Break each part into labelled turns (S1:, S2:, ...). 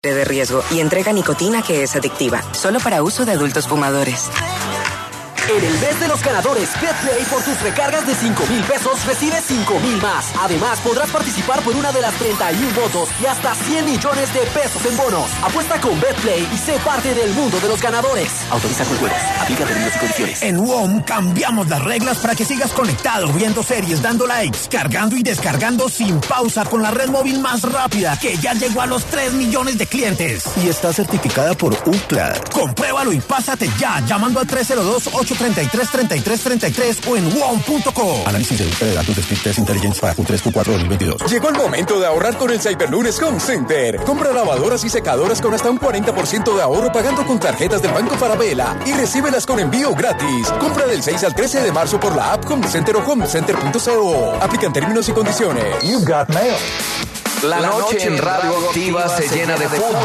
S1: de riesgo y entrega nicotina que es adictiva, solo para uso de adultos fumadores.
S2: En el mes de los ganadores BetPlay, por tus recargas de 5,000 pesos recibes 5,000 más. Además, podrás participar por una de las 31 votos y hasta 100 millones de pesos en bonos. Apuesta con BetPlay y sé parte del mundo de los ganadores. Autoriza con juegos. Aplica términos y condiciones.
S3: En WOM cambiamos las reglas para que sigas conectado, viendo series, dando likes, cargando y descargando sin pausa con la red móvil más rápida, que ya llegó a los 3 millones de clientes.
S4: Y está certificada por UCLA.
S3: Compruébalo y pásate ya, llamando al 302-833-3333 o en WOM.co.
S4: Análisis de datos de Speed Test Intelligence para Q3, Q4 2022.
S5: Llegó el momento de ahorrar con el Cyberlunes Home Center. Compra lavadoras y secadoras con hasta un 40% de ahorro pagando con tarjetas del Banco Falabella y recíbelas con envío gratis. Compra del 6 al 13 de marzo por la app Home Center o homecenter.co. Aplican términos y condiciones.
S6: You got mail.
S7: La noche en Radio Activa se llena de fútbol.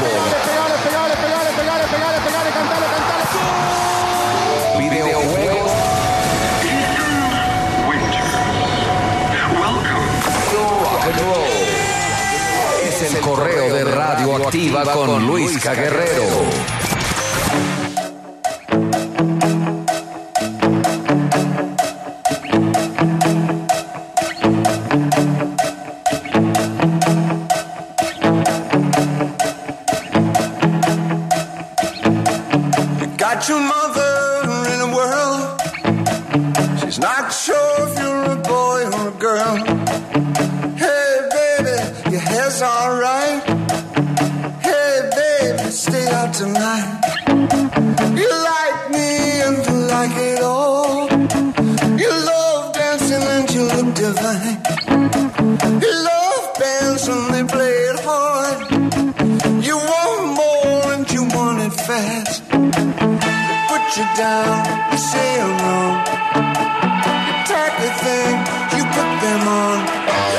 S7: Videojuegos. Rock and roll. Es el correo de Radio Activa con Luisca Guerrero.
S8: Got your mother in a whirl. She's not sure if you're a boy or a girl. Hey baby, your hair's alright. Hey baby, stay out tonight. You like me and you like it all. You love dancing and you look divine. You love bands when they play it hard. You want more and you want it fast. You down, you say I'm wrong. You take the thing, you put them on.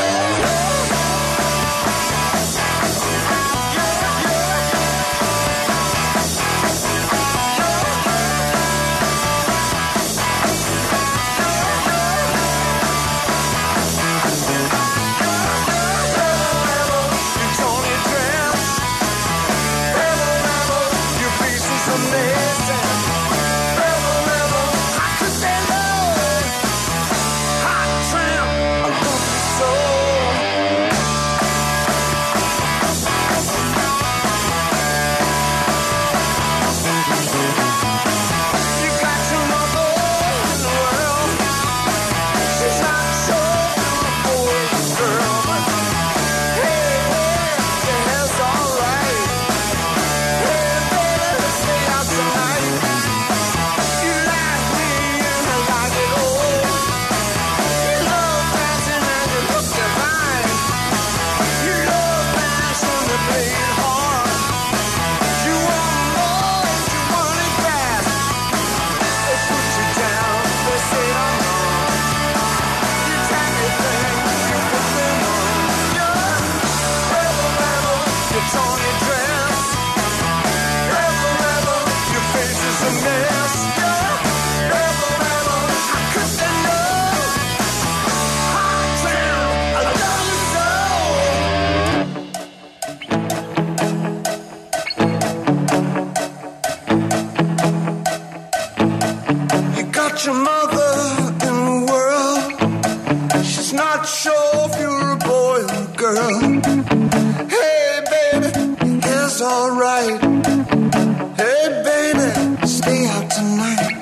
S8: Your mother in the world. She's not sure if you're a boy or a girl. Hey baby, it's alright. Hey baby, stay out tonight.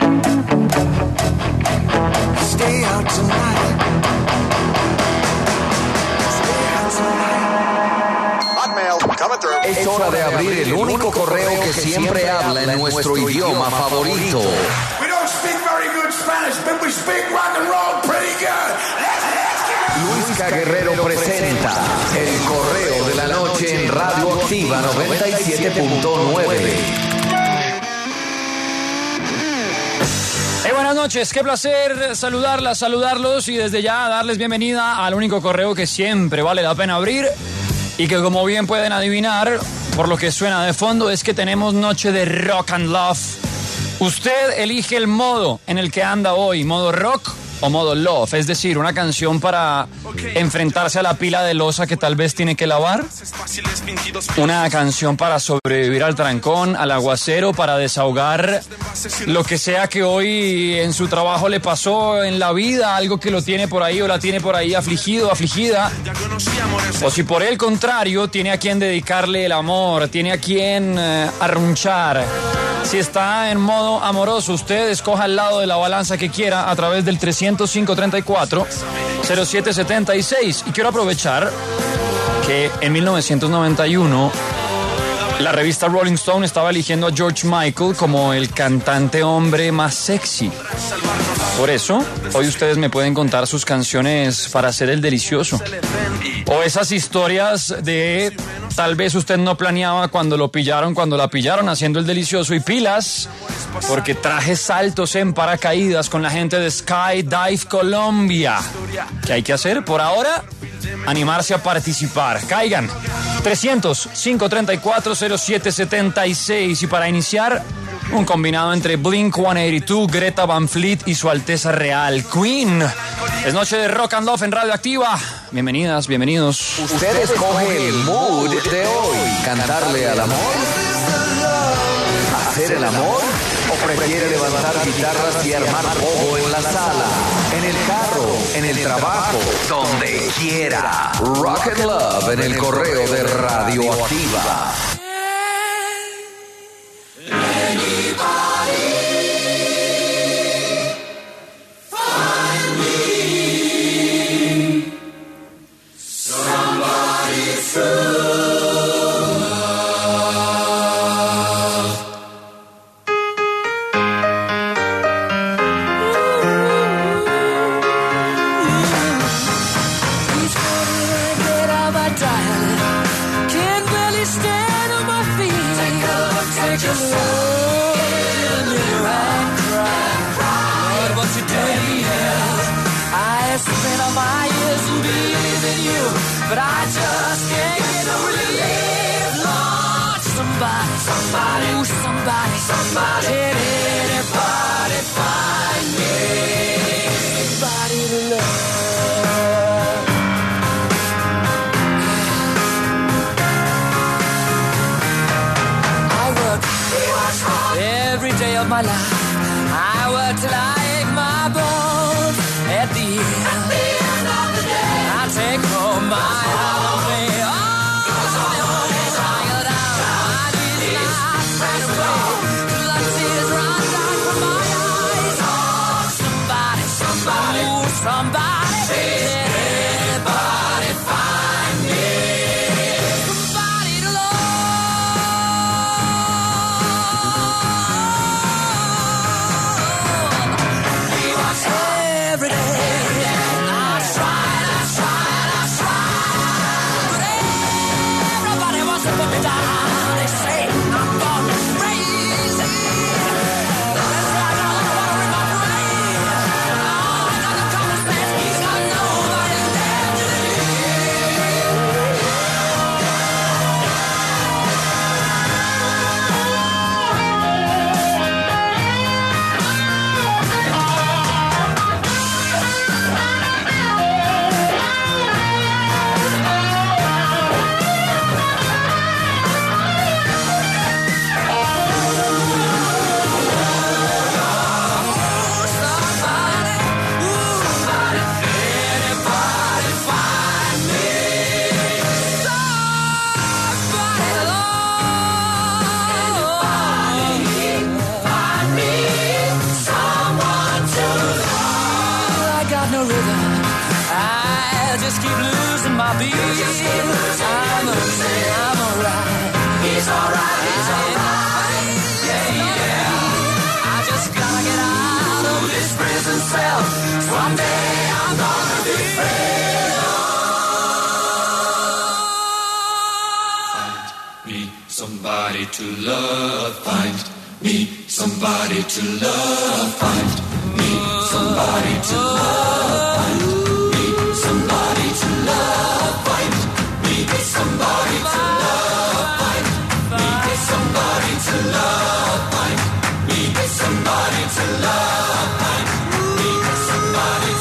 S8: Stay out tonight. Stay out tonight.
S7: Hotmail, coming through. Es hora de abrir el único correo que siempre habla en nuestro idioma favorito.
S8: Spanish, but we speak rock and roll pretty good.
S7: Luisca Guerrero presenta El Correo de la Noche en Radio Activa 97.9.
S9: Buenas noches, qué placer saludarlos y desde ya darles bienvenida al único correo que siempre vale la pena abrir y que, como bien pueden adivinar por lo que suena de fondo, es que tenemos noche de rock and love. Usted elige el modo en el que anda hoy, modo rock o modo love, es decir, una canción para enfrentarse a la pila de loza que tal vez tiene que lavar, una canción para sobrevivir al trancón, al aguacero, para desahogar lo que sea que hoy en su trabajo le pasó en la vida, algo que lo tiene por ahí o la tiene por ahí afligido, afligida, o si por el contrario tiene a quien dedicarle el amor, tiene a quien arrunchar. Si está en modo amoroso, usted escoja el lado de la balanza que quiera a través del 305-34-0776. Y quiero aprovechar que en 1991 la revista Rolling Stone estaba eligiendo a George Michael como el cantante hombre más sexy. Por eso, hoy ustedes me pueden contar sus canciones para hacer el delicioso. O esas historias de tal vez usted no planeaba cuando lo pillaron, cuando la pillaron haciendo el delicioso. Y pilas, porque traje saltos en paracaídas con la gente de Skydive Colombia. ¿Qué hay que hacer? Por ahora, animarse a participar. Caigan. 300-534-0776. Y para iniciar, un combinado entre Blink-182, Greta Van Fleet y Su Alteza Real, Queen. Es noche de Rock and Love en Radioactiva. Bienvenidas, bienvenidos.
S7: Usted escoge el mood de hoy. ¿Cantarle al amor? ¿Hacer el amor? ¿O prefiere levantar guitarras y armar pogo en la sala, en el carro, en el trabajo, donde quiera? Rock and Love en el correo de Radioactiva.
S6: But I just can't get no relief. Lord, somebody, ooh, somebody, can anybody find me? Somebody to love. I work every day of my life. I work till I ache my bones. At the end of the day, I take home my holiday. Oh, tired out, I did not right away. Till the tears run down from my eyes. Oh, somebody, ooh, somebody, can anybody find me? Somebody to love. Every day. Just keep losing my beat. I'm alright. He's alright. Yeah, yeah. I just gotta get out of this prison cell. Someday I'm gonna be free. Find me somebody to love. Find me somebody to love. Find me somebody to love. Find somebody to love, find me somebody to love, find me somebody to love, find me somebody to love, find me somebody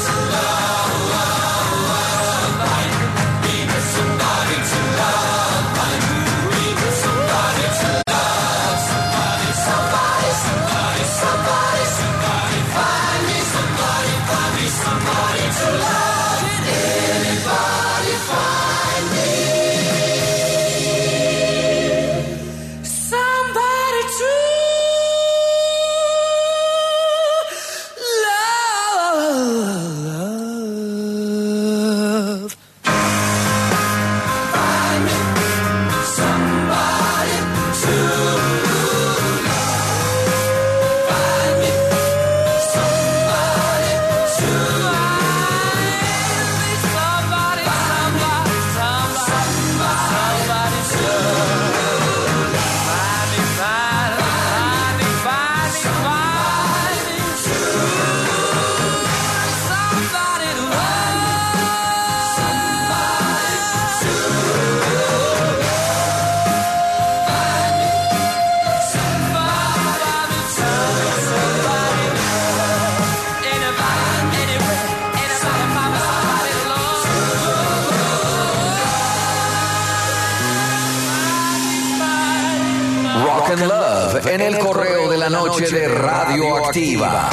S7: and Love en el correo de la noche de Radioactiva.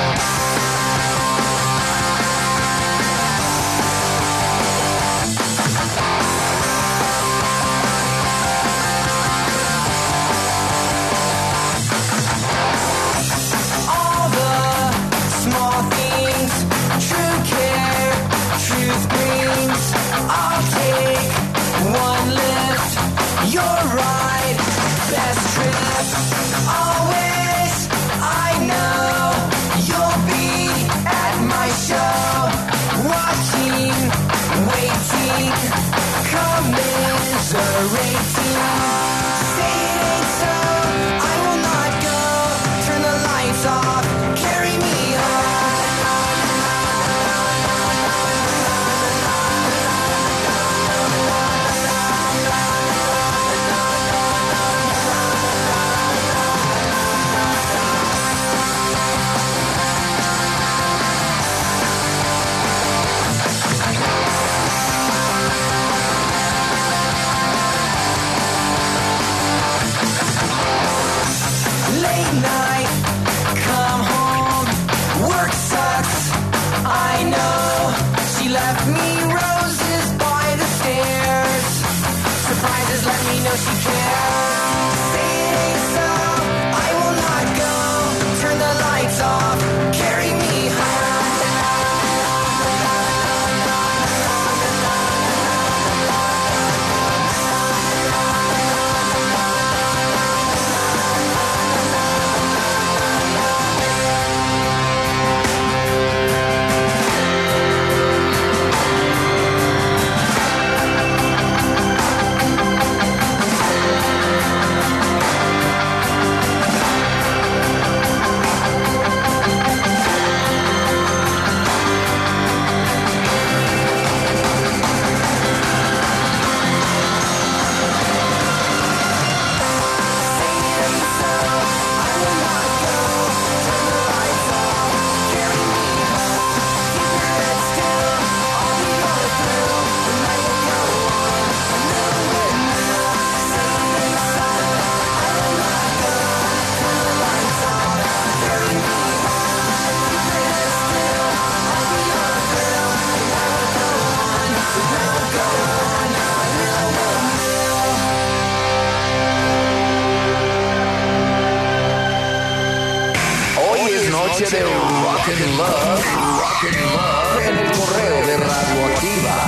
S7: Noche de Rock and Love en el correo de Radioactiva.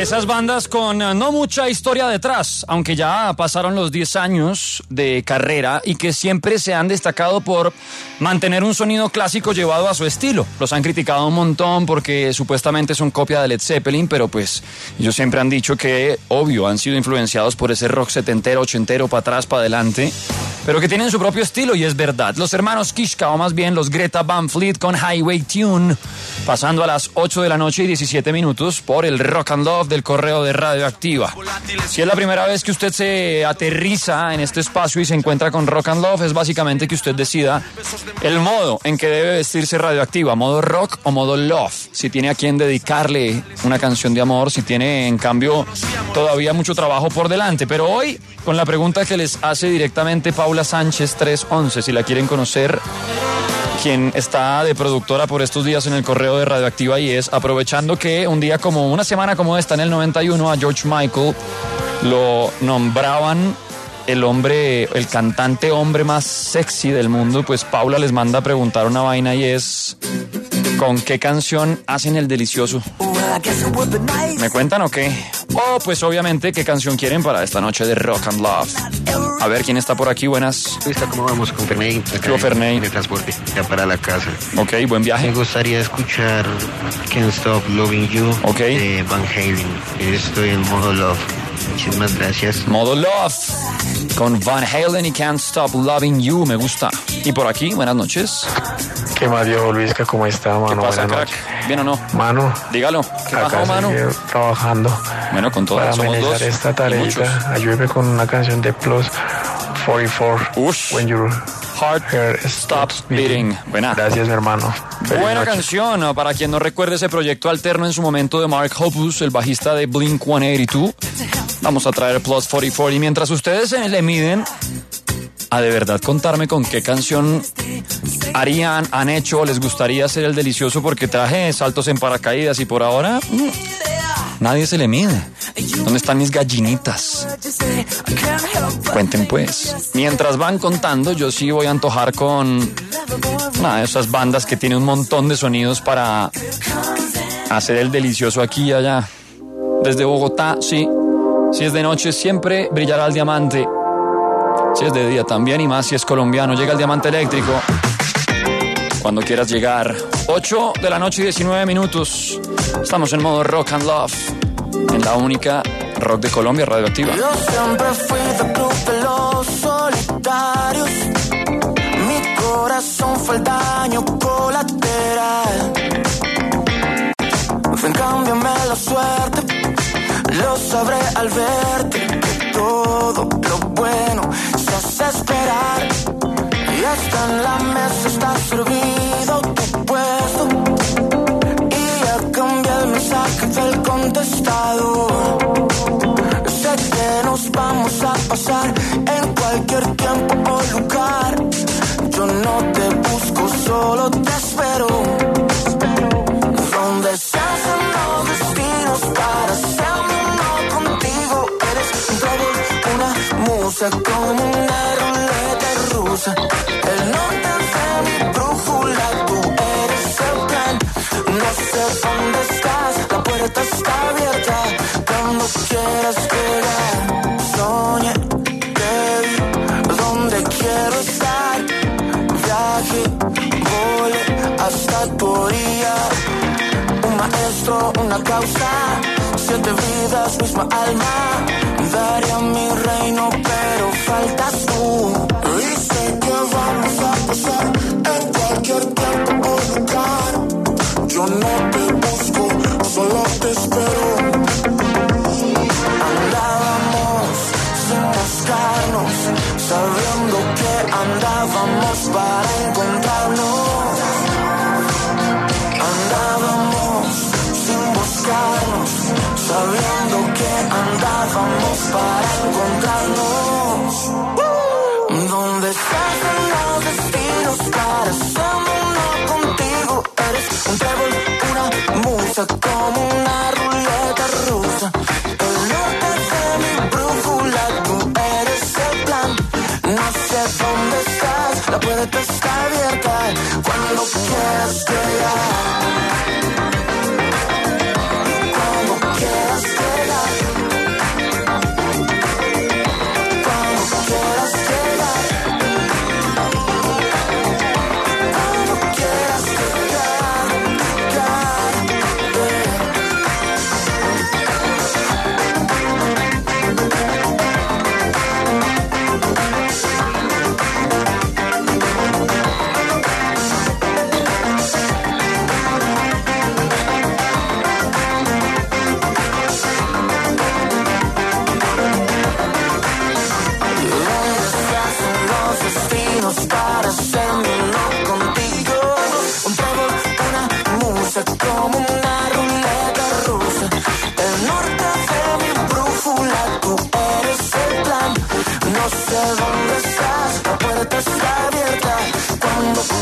S9: esas bandas con no mucha historia detrás, aunque ya pasaron los 10 años de carrera y que siempre se han destacado por mantener un sonido clásico llevado a su estilo. Los han criticado un montón porque supuestamente son copia de Led Zeppelin, pero pues ellos siempre han dicho que, obvio, han sido influenciados por ese rock setentero, ochentero, para atrás, para adelante, pero que tienen su propio estilo y es verdad. Los hermanos Kiszka, o más bien los Greta Van Fleet con Highway Tune, pasando a las 8 de la noche y 17 minutos por el Rock and Love del correo de Radioactiva. Si es la primera vez que usted se aterriza en este espacio y se encuentra con Rock and Love, es básicamente que usted decida el modo en que debe vestirse Radioactiva, modo rock o modo love. Si tiene a quien dedicarle una canción de amor, si tiene en cambio todavía mucho trabajo por delante. Pero hoy, con la pregunta que les hace directamente Paula Sánchez 311, si la quieren conocer, quien está de productora por estos días en el correo de Radioactiva, y es aprovechando que un día como una semana como esta en el 91 a George Michael lo nombraban el cantante hombre más sexy del mundo, pues Paula les manda a preguntar una vaina y es: ¿con qué canción hacen el delicioso? ¿Me cuentan o qué? Oh, pues obviamente, ¿qué canción quieren para esta noche de Rock and Love? A ver, ¿quién está por aquí? Buenas.
S10: ¿Cómo vamos con Ferney?
S9: Yo, Ferney.
S10: De transporte, ya para la casa.
S9: Ok, buen viaje.
S10: Me gustaría escuchar Can't Stop Loving You,
S9: okay,
S10: de Van Halen. Estoy en modo Love. Muchísimas gracias.
S9: Modo Love con Van Halen y Can't Stop Loving You, me gusta. Y por aquí, buenas noches.
S11: ¿Qué más, Diego Luisca? ¿Cómo está, mano?
S9: ¿Qué pasa, crack? ¿Bien o no?
S11: Mano.
S9: Dígalo. ¿Qué pasó, mano?
S11: Trabajando.
S9: Bueno, con todo.
S11: Para amenizar esta tareita, ayúdeme con una canción de Plus 44.
S9: Ush.
S11: When Your
S9: Heart Stops Beating. Buena.
S11: Gracias, mi hermano.
S9: Buena canción. Para quien no recuerde ese proyecto alterno en su momento de Mark Hoppus, el bajista de Blink-182, vamos a traer Plus 44. Y mientras ustedes se le miden a de verdad contarme con qué canción han hecho o les gustaría hacer el delicioso, porque traje saltos en paracaídas y por ahora nadie se le mide. ¿Dónde están mis gallinitas? Cuenten pues. Mientras van contando, yo sí voy a antojar con una de esas bandas que tiene un montón de sonidos para hacer el delicioso aquí y allá. Desde Bogotá, sí. Si es de noche, siempre brillará el diamante. Si es de día también, y más si es colombiano. Llega el diamante eléctrico cuando quieras llegar. 8 de la noche y 19 minutos. Estamos en modo Rock and Love, en la única rock de Colombia, Radioactiva.
S12: Yo siempre fui del club de los solitarios. Mi corazón fue el daño colateral. Ven, cámbiame la suerte, lo sabré al verte. Que todo lo bueno se hace esperar. Y hasta en la mesa está servido tu puesto. Y ya cambié el mensaje del contestador. Sé que nos vamos a pasar en cualquier tiempo o lugar. Yo no te busco, solo te espero. Donde se hacen los destinos para hacerme uno contigo. Eres un trouble, una musa, como una ruleta rusa. El norte de mi brújula, tú eres el plan. No sé dónde estás, la puerta está abierta. Cuando quieras llegar, soñé, te vi, donde quiero estar. Viaje, volé hasta tu orilla. Un maestro, una causa, 7 vidas, misma alma. Daría mi reino, pero faltas tú. Y sé que vamos a pasar en cualquier tiempo o lugar. Yo no te busco, solo te espero. Andábamos sin buscarnos, sabiendo que andábamos para encontrarnos. Andábamos sin buscarnos, sabiendo que andábamos para encontrarnos. ¿Dónde están los destinos para hacerme uno contigo? Eres un trébol, una musa, como una ruleta rusa. El norte de mi brújula, tú eres el plan. No sé dónde estás, la puerta está abierta. Cuando quieras llegar, cuando quieras llegar.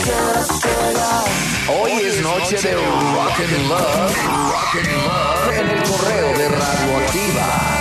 S12: quieras llegar.
S7: Hoy es noche de Rock and Love, en el correo de Radioactiva.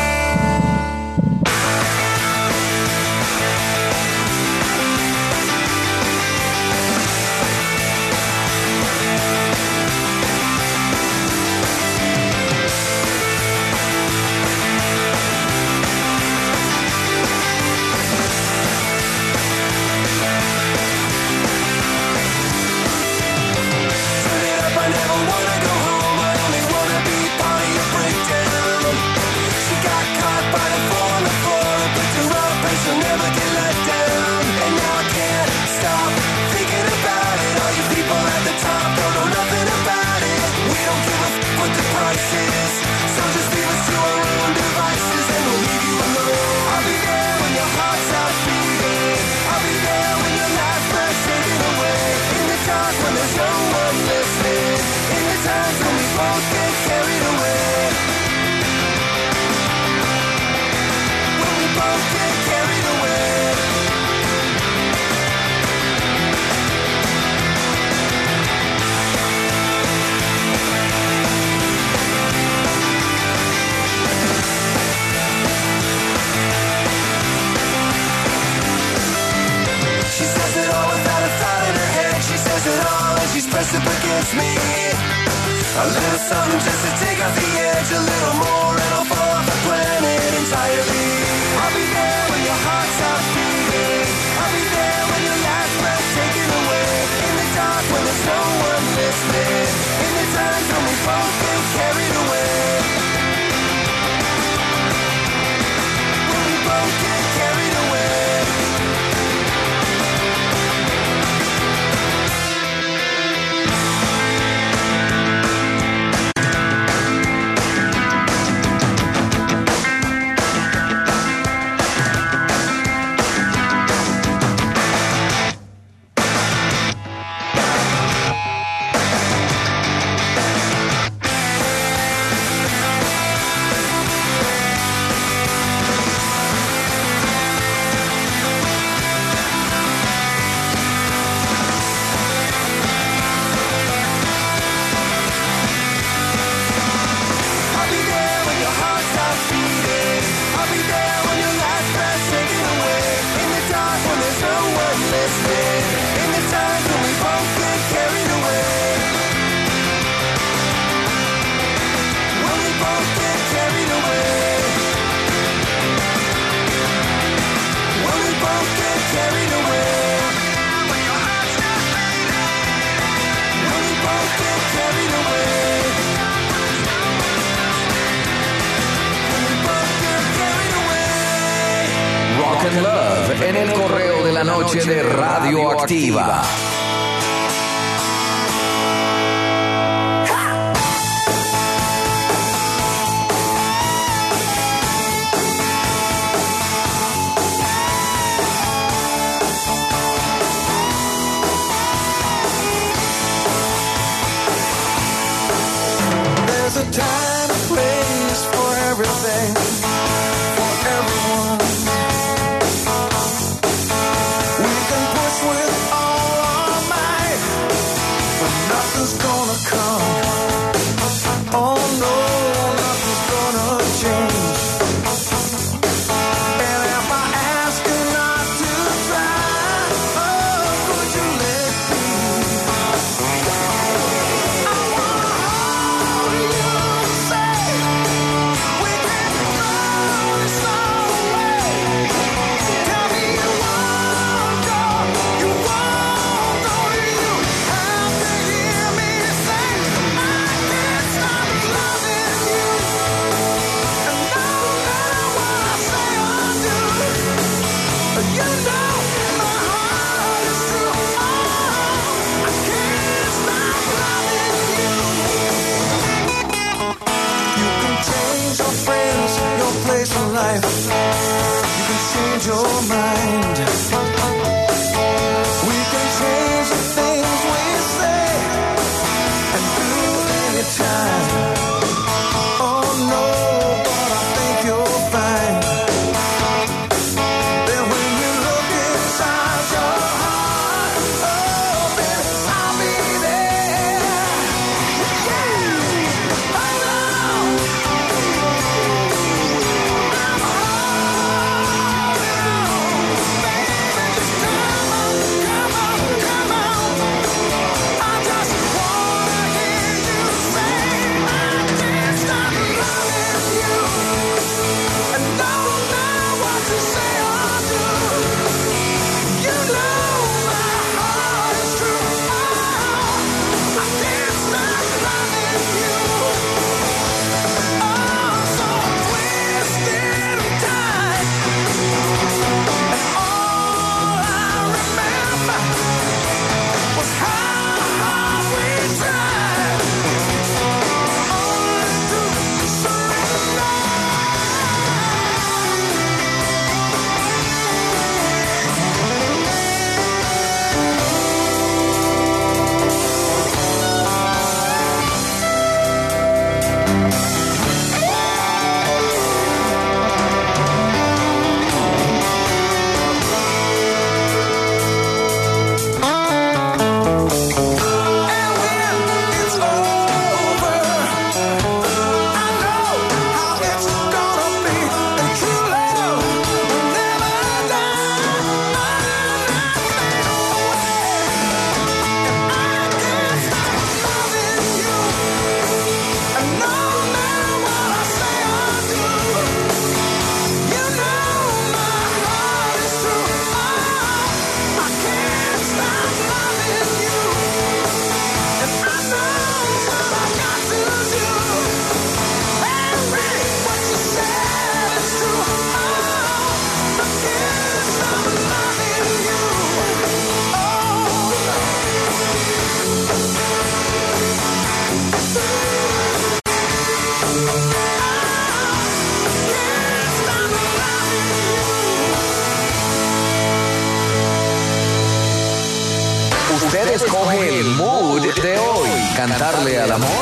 S12: Press up against me. A little something just to take off the edge. A little more and I'll fall off the planet entirely. I'll be there when your heart stops beating. I'll be there when your last breath's taken away. In the dark when there's no one listening. In the times when we both get carried away. When we both get carried away.
S7: Love en el correo de la noche de Radioactiva.
S12: There's a time and place for everything, for everyone. We can push with all our might, but nothing's gonna come. Oh no, nothing's gonna change. And if I ask you not to try, oh, could you let me? I wanna hold you and say we can throw this all away. Tell me you won't go, you won't go. You have to hear me say I can't stop loving you. And no matter what I say or do, you know my heart is true. Oh, I can't stop loving you. You can change your friends, your place in life. You can change your mind. We can change the things we say and do anytime. Oh no, but I think you'll find that when you look inside your heart, oh baby,
S7: Usted escoge el mood de hoy. ¿Cantarle al amor?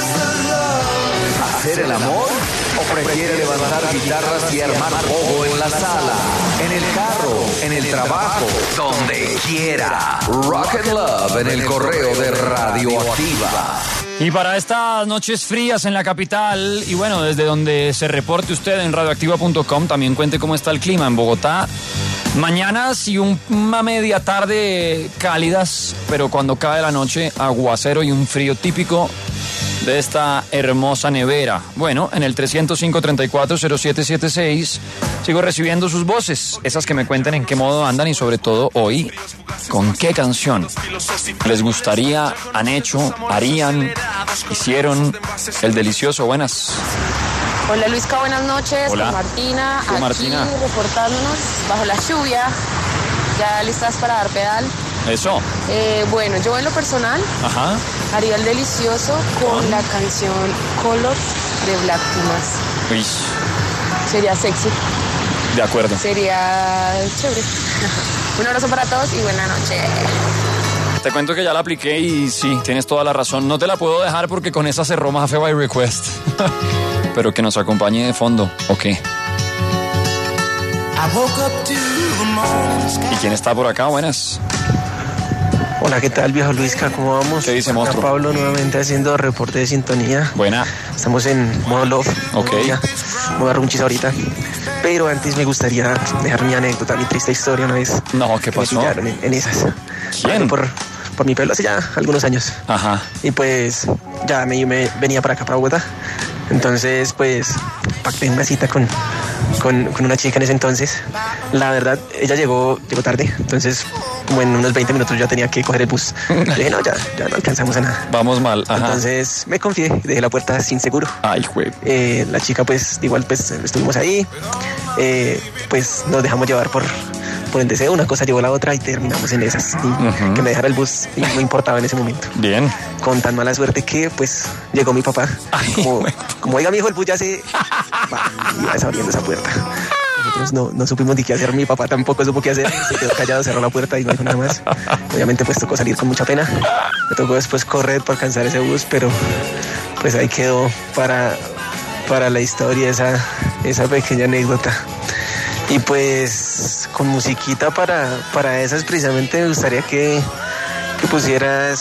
S7: ¿Hacer el amor? ¿O prefiere levantar guitarras y armar pogo en la sala, en el carro, en el trabajo, donde quiera? Rock and Love en el correo de Radioactiva.
S9: Y para estas noches frías en la capital, y bueno, desde donde se reporte usted en radioactiva.com, también cuente cómo está el clima en Bogotá. Mañanas y una media tarde cálidas, pero cuando cae la noche, aguacero y un frío típico de esta hermosa nevera. Bueno, en el 305-340776 sigo recibiendo sus voces, esas que me cuenten en qué modo andan y sobre todo hoy, con qué canción les gustaría, han hecho, harían, hicieron el delicioso. Buenas.
S13: Hola Luisca, buenas noches.
S9: Hola.
S13: Con Martina,
S9: Hola,
S13: aquí
S9: Martina.
S13: reportándonos bajo la lluvia. ¿Ya listas para dar pedal?
S9: Eso.
S13: Bueno, yo en lo personal
S9: Ajá.
S13: haría el delicioso con la canción Colors de Black Pumas.
S9: Uy,
S13: Sería sexy,
S9: de acuerdo.
S13: sería chévere. Un abrazo para todos y buena noche.
S9: Te cuento que ya la apliqué y sí, tienes toda la razón. No te la puedo dejar porque con esa cerró Mafe by Request. Pero que nos acompañe de fondo, ¿o qué? ¿Y quién está por acá? Buenas.
S11: Hola, ¿qué tal, viejo Luisca? ¿Cómo vamos?
S9: ¿Qué dice,
S11: Acá
S9: monstruo?
S11: Pablo nuevamente haciendo reporte de sintonía.
S9: Buena.
S11: Estamos en modo love.
S9: Ok.
S11: Ya, me voy a runchis ahorita. Pero antes me gustaría dejar mi anécdota, mi triste historia una vez.
S9: No, ¿qué
S11: que me
S9: pasó?
S11: pillaron en esas.
S9: ¿Quién?
S11: Por mi pelo hace ya algunos años.
S9: Ajá.
S11: Y pues ya me venía para acá, para Bogotá. Entonces, pues, pacté una cita con una chica en ese entonces. La verdad, ella llegó tarde. Entonces, como en unos 20 minutos ya tenía que coger el bus. Le dije, no, ya no alcanzamos a nada.
S9: Vamos mal. Ajá.
S11: Entonces, me confié, dejé la puerta sin seguro.
S9: Ay, güey.
S11: La chica, pues, igual, pues, estuvimos ahí. Pues, nos dejamos llevar por el deseo. Una cosa llevó la otra y terminamos en esas. Y que me dejara el bus y no importaba en ese momento.
S9: Bien.
S11: Con tan mala suerte que, pues, llegó mi papá. Como oiga, mi hijo, el bus ya se... iba desabriendo esa puerta. Nosotros no supimos ni qué hacer. Mi papá tampoco supo qué hacer. Se quedó callado, cerró la puerta y no dijo nada más. Obviamente, pues, tocó salir con mucha pena. Me tocó después correr para alcanzar ese bus, pero, pues, ahí quedó para la historia esa pequeña anécdota. Y pues con musiquita para esas precisamente me gustaría que pusieras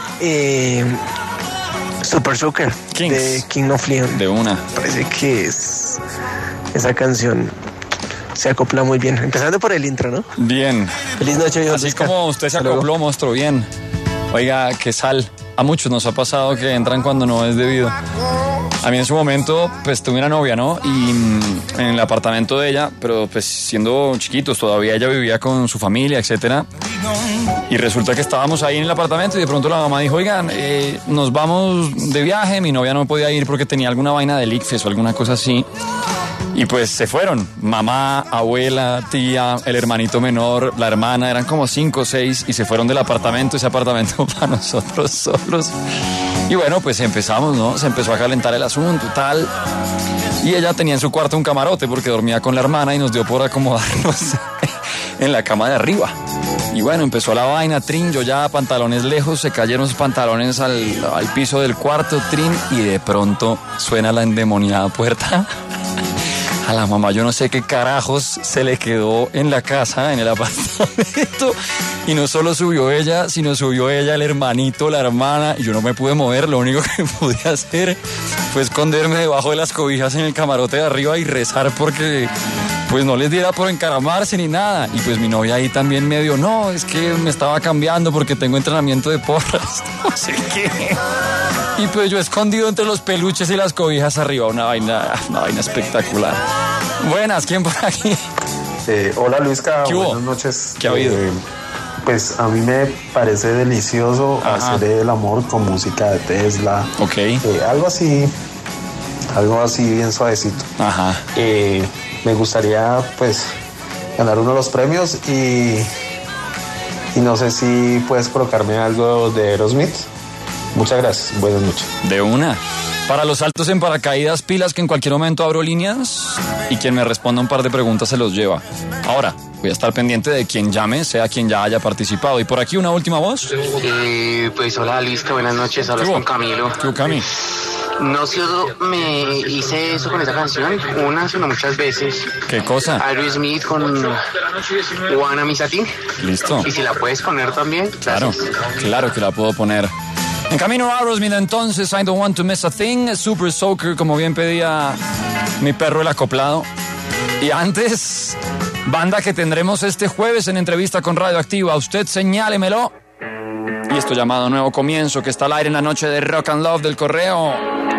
S11: Super Soaker de King of Leon.
S9: De una.
S11: Parece que esa canción se acopla muy bien. Empezando por el intro, ¿no?
S9: Bien.
S11: Feliz noche, viejo
S9: Así
S11: Luisca.
S9: como usted se acopló, monstruo, bien. Oiga, qué sal. A muchos nos ha pasado que entran cuando no es debido. A mí en su momento, pues tuve una novia, ¿no? Y en el apartamento de ella, pero pues siendo chiquitos, todavía ella vivía con su familia, etcétera. Y resulta que estábamos ahí en el apartamento y de pronto la mamá dijo, oigan, nos vamos de viaje. Mi novia no podía ir porque tenía alguna vaina del ICFES o alguna cosa así. Y pues se fueron, mamá, abuela, tía, el hermanito menor, la hermana, eran como 5 o 6 y se fueron del apartamento, ese apartamento para nosotros solos. Y bueno, pues empezamos, ¿no? Se empezó a calentar el asunto, tal. Y ella tenía en su cuarto un camarote porque dormía con la hermana y nos dio por acomodarnos en la cama de arriba. Y bueno, empezó la vaina, trin, yo ya pantalones lejos, se cayeron los pantalones al piso del cuarto, trin, y de pronto suena la endemoniada puerta. A la mamá yo no sé qué carajos se le quedó en la casa, en el apartamento, y no solo subió ella, sino subió ella, el hermanito, la hermana, y yo no me pude mover. Lo único que pude hacer fue esconderme debajo de las cobijas en el camarote de arriba y rezar porque pues no les diera por encaramarse ni nada. Y pues mi novia ahí también medio, no, es que me estaba cambiando porque tengo entrenamiento de porras, no sé qué. Y pues yo escondido entre los peluches y las cobijas arriba, una vaina espectacular. Buenas, ¿quién por aquí?
S14: Hola Luisca, buenas noches.
S9: ¿Qué ha habido?
S14: Pues a mí me parece delicioso hacer el amor con música de Tesla.
S9: Ok.
S14: Algo así bien suavecito.
S9: Ajá.
S14: Me gustaría pues ganar uno de los premios y no sé si puedes colocarme algo de Aerosmith. Muchas gracias, buenas noches.
S9: De una. Para los saltos en paracaídas, pilas que en cualquier momento abro líneas y quien me responda un par de preguntas se los lleva. Ahora, voy a estar pendiente de quien llame, sea quien ya haya participado. Y por aquí una última voz.
S15: Pues hola Luisca, buenas noches, hablas con Camilo.
S9: ¿Qué, Cami?
S15: No solo me hice eso con esa canción, una, sino muchas veces.
S9: ¿Qué cosa?
S15: Aerosmith con Wanna Miss a Thing.
S9: Listo.
S15: Y si la puedes poner también.
S9: Claro, claro que la puedo poner. En camino a Aerosmith entonces, I Don't Want to Miss a Thing, Super Soaker, como bien pedía mi perro el acoplado. Y antes, banda que tendremos este jueves en entrevista con Radioactiva. Usted señálemelo. Y esto llamado Nuevo Comienzo, que está al aire en la noche de Rock and Love del Correo.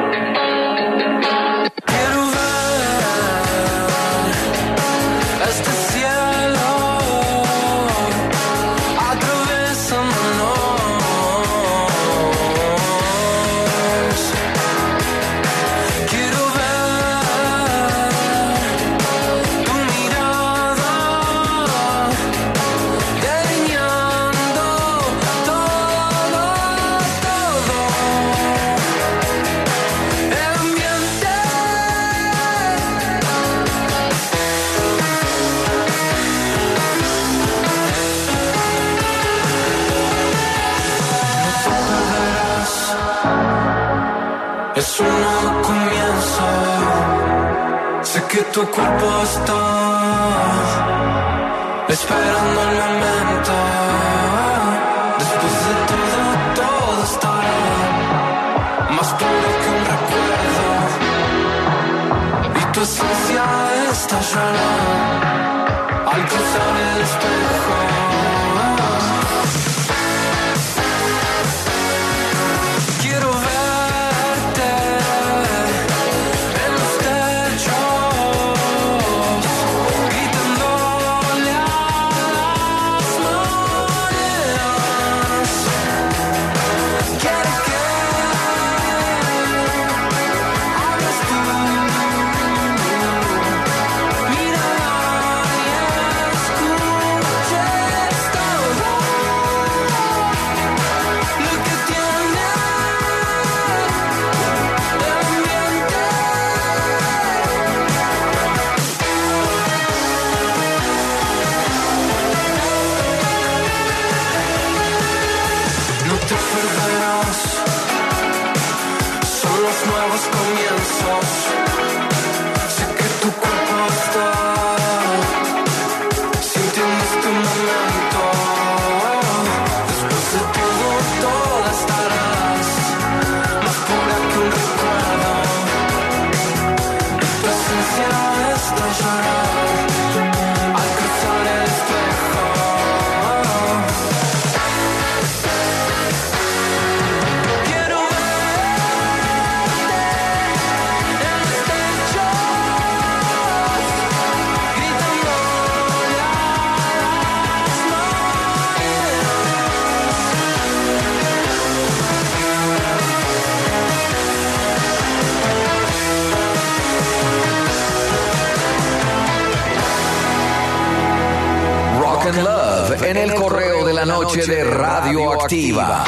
S12: Es un nuevo comienzo. Sé que tu cuerpo está esperando el momento. Después de todo estará más puro que un recuerdo. Y tu esencia estallará al cruzar el espejo.
S7: En el correo de la noche de Radioactiva.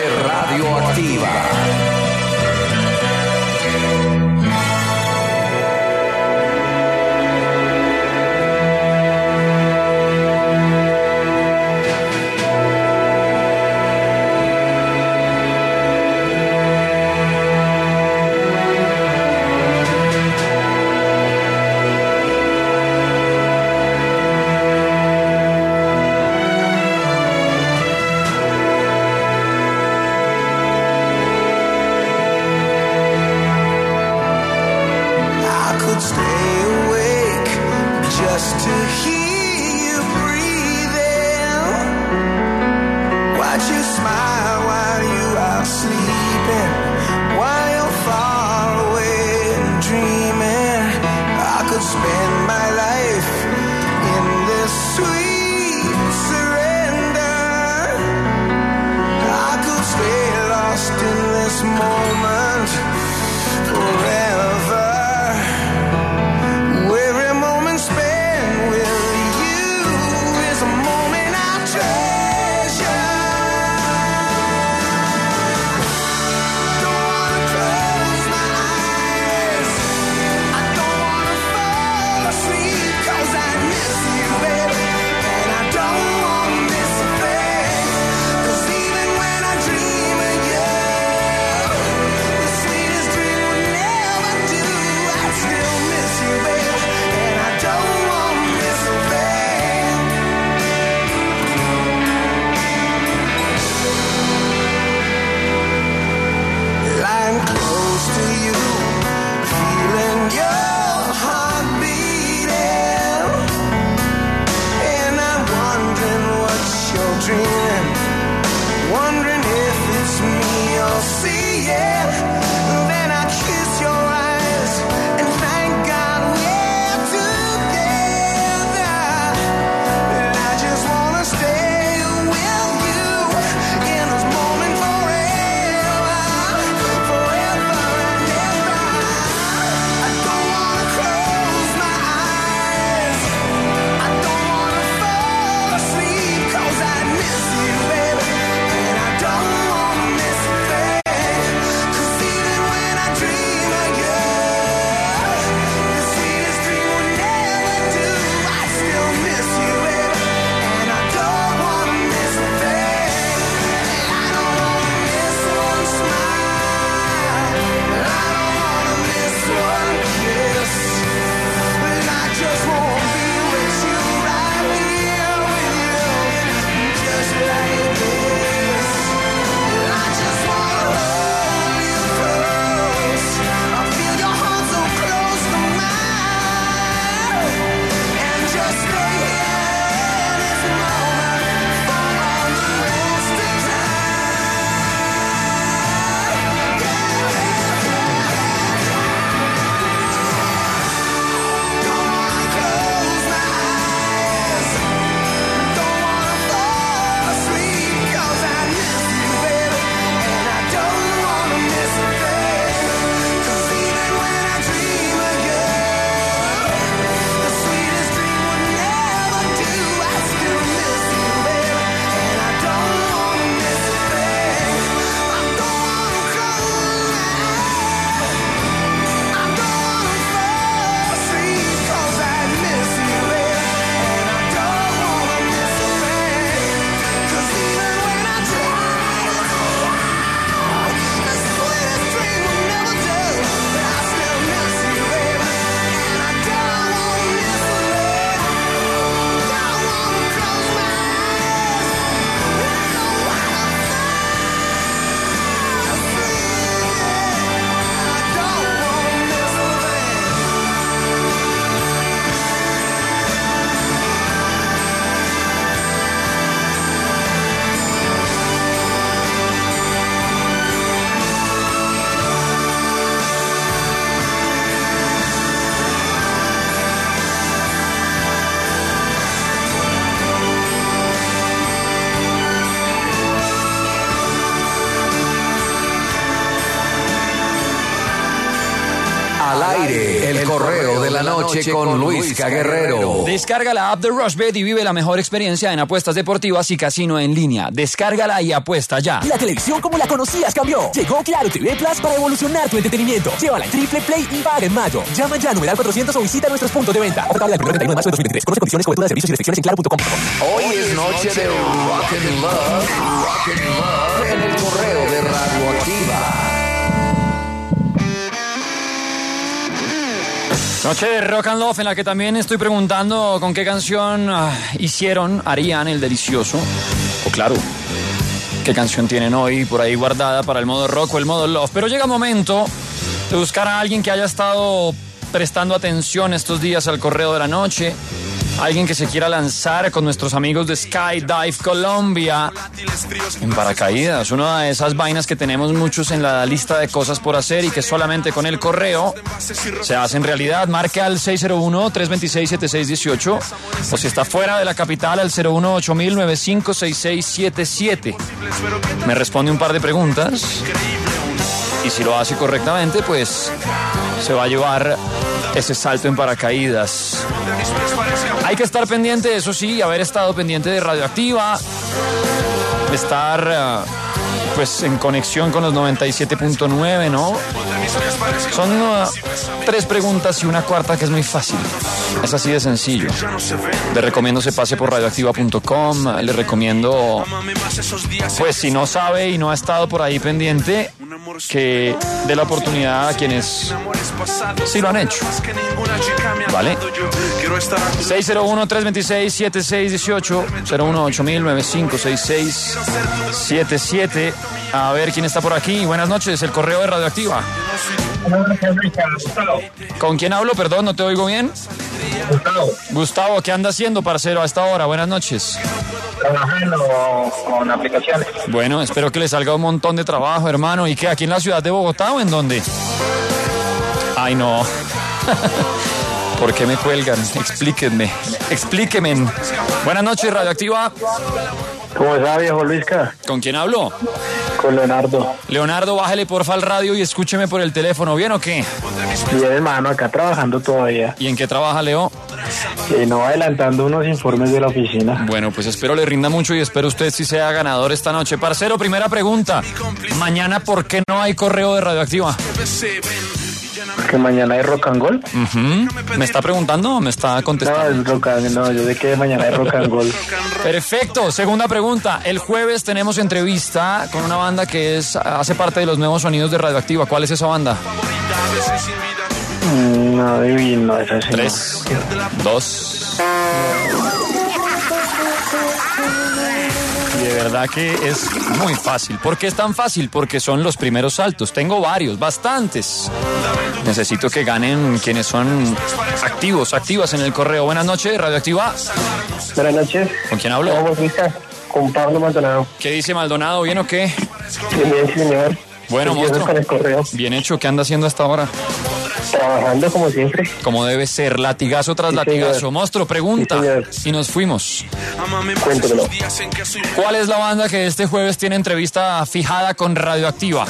S7: Radioactiva. El correo de la noche con Luisca Guerrero.
S9: Descarga la app de RushBet y vive la mejor experiencia en apuestas deportivas y casino en línea. Descárgala y apuesta ya.
S2: La televisión como la conocías cambió. Llegó Claro TV Plus para evolucionar tu entretenimiento. Llévala en Triple Play y paga en mayo. Llama ya al numeral 400 o visita nuestros puntos de venta. Oferta válida el 1 31 de marzo de 2023. Conoce condiciones, cobertura de servicios y restricciones en claro.com.
S7: Hoy es noche de Rock and Love en el correo de Radioactiva.
S9: Noche de Rock and Love en la que también estoy preguntando con qué canción harían el delicioso. O claro, qué canción tienen hoy por ahí guardada para el modo rock o el modo love. Pero llega el momento de buscar a alguien que haya estado prestando atención estos días al correo de la noche. Alguien que se quiera lanzar con nuestros amigos de Skydive Colombia en paracaídas. Una de esas vainas que tenemos muchos en la lista de cosas por hacer y que solamente con el correo se hacen realidad. Marque al 601-326-7618 o si está fuera de la capital al 018-956677. Me responde un par de preguntas y si lo hace correctamente, pues se va a llevar ese salto en paracaídas. Hay que estar pendiente, eso sí, haber estado pendiente de Radioactiva, estar pues en conexión con los 97.9, ¿no? Son 3 preguntas y una cuarta que es muy fácil. Es así de sencillo. Le recomiendo se pase por radioactiva.com. Le recomiendo, pues si no sabe y no ha estado por ahí pendiente, que dé la oportunidad a quienes sí lo han hecho. ¿Vale? 601-326-7618 018-956677. A ver quién está por aquí. Buenas noches, el correo de Radioactiva. ¿Con quién hablo? Perdón, no te oigo bien. Gustavo, ¿qué anda haciendo, parcero, a esta hora? Buenas noches.
S16: Trabajando con aplicaciones.
S9: Bueno, espero que le salga un montón de trabajo, hermano. ¿Y qué? ¿Aquí en la ciudad de Bogotá o en dónde? Ay, no. ¿Por qué me cuelgan? Explíquenme. Buenas noches, Radioactiva.
S16: ¿Cómo está, viejo Luisca?
S9: ¿Con quién hablo?
S16: Con Leonardo.
S9: Leonardo, bájale porfa al radio y escúcheme por el teléfono, ¿bien o qué?
S16: Bien, hermano, acá trabajando todavía.
S9: ¿Y en qué trabaja, Leo?
S16: No, adelantando unos informes de la oficina.
S9: Bueno, pues espero le rinda mucho y espero usted sí sea ganador esta noche. Parcero, primera pregunta. Mañana, ¿por qué no hay correo de Radioactiva?
S16: ¿Que mañana hay rock and roll?
S9: ¿Me está preguntando o me está contestando?
S16: No, yo sé que mañana hay rock and roll.
S9: Perfecto, segunda pregunta. El jueves tenemos entrevista con una banda que hace parte de los nuevos sonidos de Radioactiva. ¿Cuál es esa banda?
S16: No, adivino, es así.
S9: 3, 2... Y de verdad que es muy fácil. ¿Por qué es tan fácil? Porque son los primeros saltos. Tengo varios, bastantes. Necesito que ganen quienes son activas en el correo. Buenas noches, Radioactiva.
S16: Buenas noches.
S9: ¿Con quién hablo?
S16: Con Pablo Maldonado.
S9: ¿Qué dice Maldonado? ¿Bien o qué?
S16: Bien, señor.
S9: Bueno, monstruo.
S16: Con el correo.
S9: Bien hecho. ¿Qué anda haciendo hasta ahora?
S16: Trabajando como siempre.
S9: Como debe ser, latigazo tras latigazo.
S16: Señor.
S9: Monstruo, pregunta. Y nos fuimos.
S16: Cuéntemelo.
S9: ¿Cuál es la banda que este jueves tiene entrevista fijada con Radioactiva?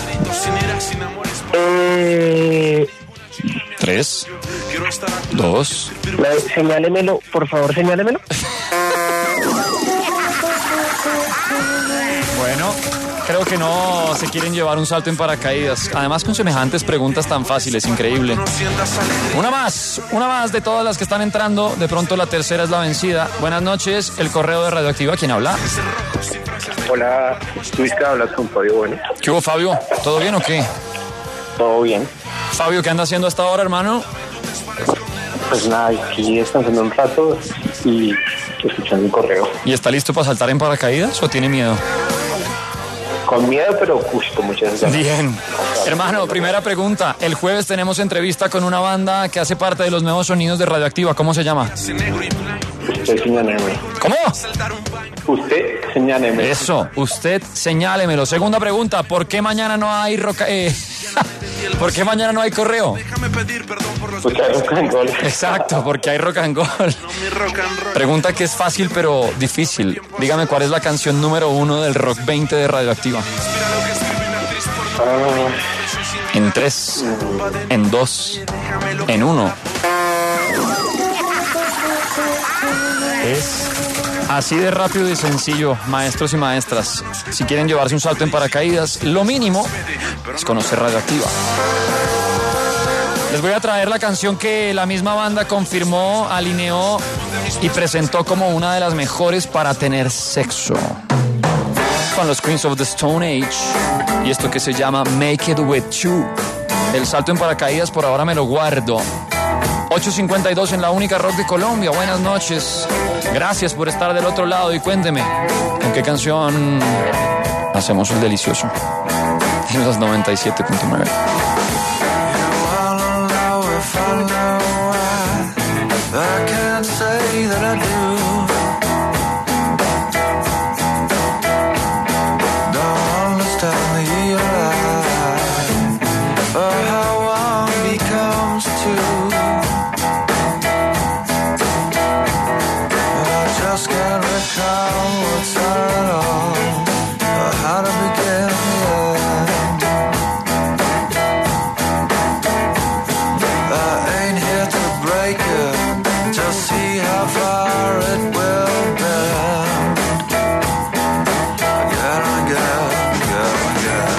S9: 3, 2...
S16: Señálemelo, por favor, señálemelo.
S9: Bueno, creo que no se quieren llevar un salto en paracaídas. Además, con semejantes preguntas tan fáciles, increíble. Una más de todas las que están entrando. De pronto la tercera es la vencida. Buenas noches, el correo de Radioactiva. ¿Quién habla?
S16: Hola, Luisca, hablas con Fabio. Bueno.
S9: ¿Qué hubo, Fabio? ¿Todo bien o qué?
S16: Todo bien.
S9: Fabio, ¿qué anda haciendo hasta ahora, hermano?
S16: Pues nada, aquí descansando un rato y escuchando el correo.
S9: ¿Y está listo para saltar en paracaídas o tiene miedo?
S16: Con miedo, pero justo, muchas gracias.
S9: Bien. Hermano, primera pregunta. El jueves tenemos entrevista con una banda que hace parte de los nuevos sonidos de Radioactiva. ¿Cómo se llama?
S16: Usted señáleme.
S9: ¿Cómo?
S16: Usted señáleme.
S9: Eso, usted señálemelo. Segunda pregunta. ¿Por qué mañana no hay ¿Por qué mañana no hay correo?
S16: Porque hay rock and roll.
S9: Exacto, porque hay rock and roll. Pregunta que es fácil pero difícil. Dígame cuál es la canción número 1 del Rock 20 de Radioactiva. En 3, en 2, en 1. Es así de rápido y sencillo, maestros y maestras. Si quieren llevarse un salto en paracaídas, lo mínimo es conocer Radioactiva. Les voy a traer la canción que la misma banda confirmó, alineó y presentó como una de las mejores para tener sexo. Con los Queens of the Stone Age y esto que se llama Make It With You. El salto en paracaídas por ahora me lo guardo. 8:52 en la única rock de Colombia. Buenas noches. Gracias por estar del otro lado y cuénteme, ¿con qué canción hacemos el delicioso? En los 97.9.
S12: I can't say that I do. Don't understand the lie, or how one becomes two. I just can't recall what's at all, or how to begin the end. I ain't here to break it, just see how far it will bend. Again and again, again and again.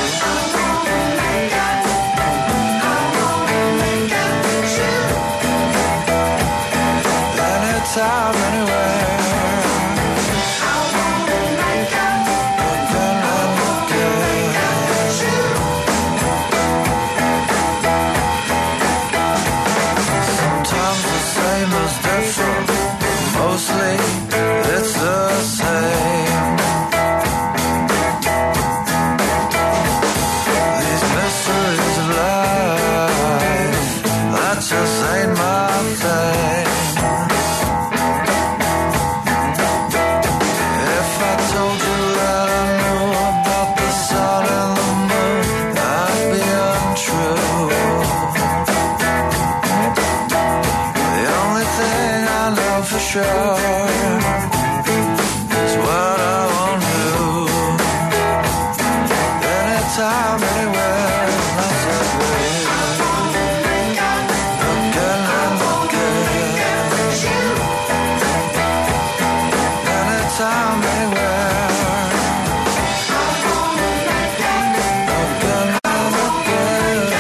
S12: Anytime, anywhere. Again and again. Sometimes the same is different. Mostly it's the same. These mysteries of life, that just ain't my thing. If I told you that I knew about the sun and the moon, that'd be untrue. The only thing I know for sure is what I won't do. Anytime, anywhere, that's a way. Again and again. Anytime, anywhere. Again and again.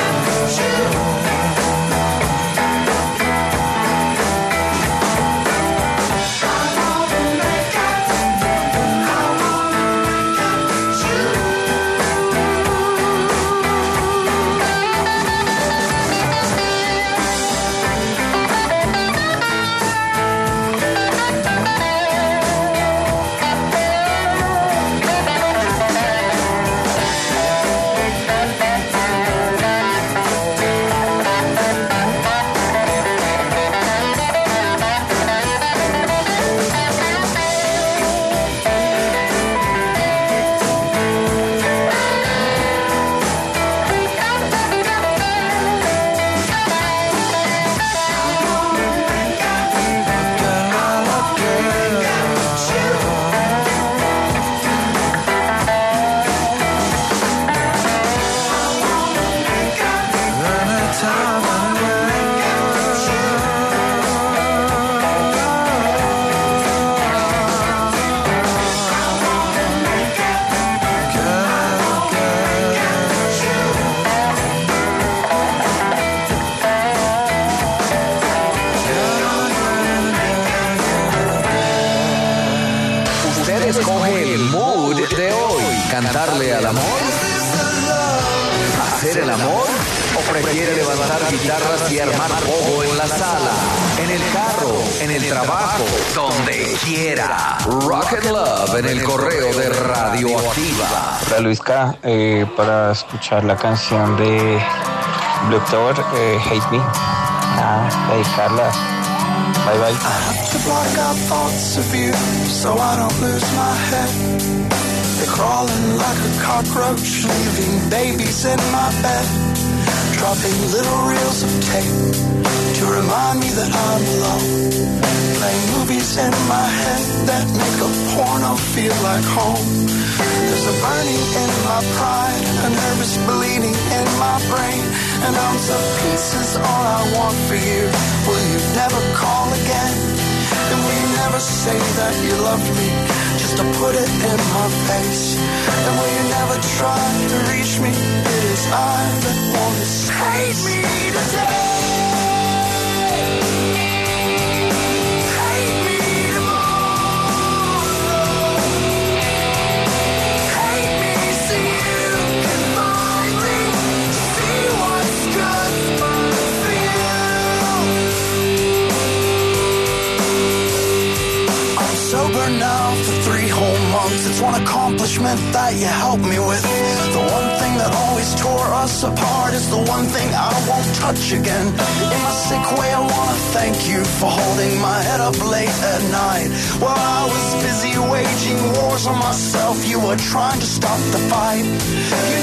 S7: Escoge el mood de hoy. Cantarle al amor, hacer el amor, o prefiere levantar guitarras y armar pogo en la sala, en el carro, en el trabajo, donde quiera. Rock and Love en el correo de Radioactiva.
S14: Hola Luisca, para escuchar la canción de Blue October, Hate Me. Dedicarla. Bye bye.
S12: I have to block out thoughts of you so I don't lose my head. They're crawling like a cockroach, leaving babies in my bed. Dropping little reels of tape to remind me that I'm alone. Playing movies in my head that make a porno feel like home. There's a burning in my pride and a a nervous bleeding in my brain. And ounce of peace is all I want for you. Will you never call again? And will you never say that you loved me, just to put it in my face? And will you never try to reach me? It is I that want to hate me today. Sober now for 3 whole months. It's one accomplishment that you helped me with. The one thing that always tore us apart is the one thing I won't touch again. In my sick way, I want to thank you for holding my head up late at night. While I was busy waging wars on myself, you were trying to stop the fight. You